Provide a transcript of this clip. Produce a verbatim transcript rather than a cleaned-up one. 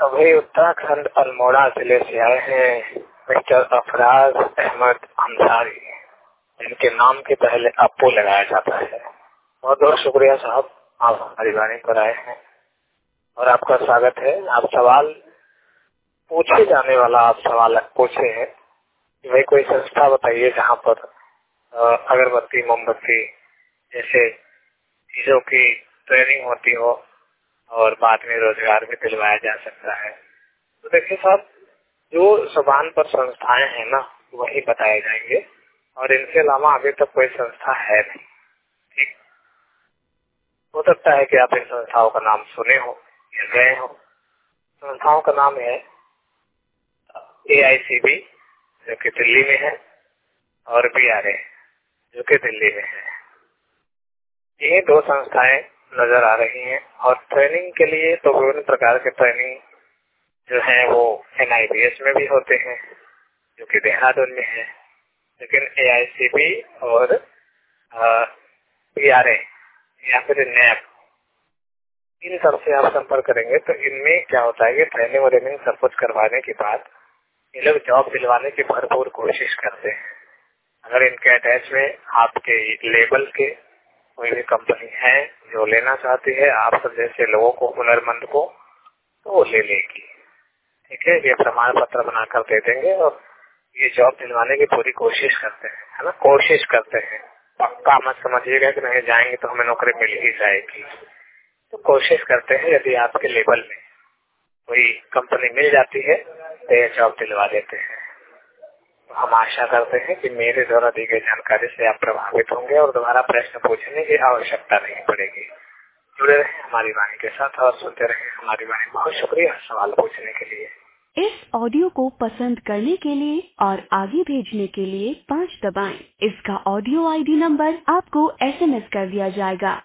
अभी उत्तराखंड अल्मोड़ा जिले से आए हैं मिस्टर अफराज अहमद अंसारी, जिनके नाम के पहले अप्पू लगाया जाता है। बहुत बहुत शुक्रिया साहब, आप हमारी वाणी पर आए हैं और आपका स्वागत है। आप सवाल पूछे जाने वाला आप सवाल पूछे हैं कि भाई कोई संस्था बताइए जहाँ पर अगरबत्ती मोमबत्ती जैसे चीजों की ट्रेनिंग होती हो और बाद में रोजगार भी दिलवाया जा सकता है। तो देखिए साहब, जो जुबान पर संस्थाएं हैं ना वही बताए जाएंगे और इनके अलावा अभी तक कोई संस्था है नहीं। ठीक, हो सकता है कि आप इन संस्थाओं का नाम सुने हो या गए हो। संस्थाओं का नाम है ए आई सी बी जो कि दिल्ली में है और बी आर ए जो कि दिल्ली में है। ये दो संस्थाएं नजर आ रही हैं और ट्रेनिंग के लिए तो विभिन्न प्रकार के ट्रेनिंग जो है वो एन आई बी एस में भी होते हैं जो कि देहरादून में है, लेकिन ए आई सी बी और बी आर ए या फिर नैप इन सबसे आप संपर्क करेंगे तो इनमें क्या होता है कि ट्रेनिंग और ट्रेनिंग सब कुछ करवाने के बाद ये लोग जॉब दिलवाने की भरपूर कोशिश करते हैं। अगर इनके अटैच में आपके लेवल के कोई भी कंपनी है जो लेना चाहती है आप सब जैसे लोगों को, हुनरमंद को, तो वो ले लेगी। ठीक है, ये प्रमाण पत्र बनाकर दे देंगे और ये जॉब दिलवाने की पूरी कोशिश करते हैं, है ना, कोशिश करते हैं। पक्का मत समझिएगा कि नहीं जाएंगे तो हमें नौकरी मिल ही जाएगी। तो कोशिश करते हैं, यदि आपके लेवल में कोई कंपनी मिल जाती है तो ये जॉब दिलवा देते हैं। तो हम आशा करते हैं कि मेरे द्वारा दी गई जानकारी से आप प्रभावित होंगे और दोबारा प्रश्न पूछने की आवश्यकता नहीं पड़ेगी। जुड़े रहें हमारी वाणी के साथ और सुनते रहें हमारी वाणी। बहुत शुक्रिया सवाल पूछने के लिए। इस ऑडियो को पसंद करने के लिए और आगे भेजने के लिए पाँच दबाएं। इसका ऑडियो आई डी नंबर आपको एस एम एस कर दिया जाएगा।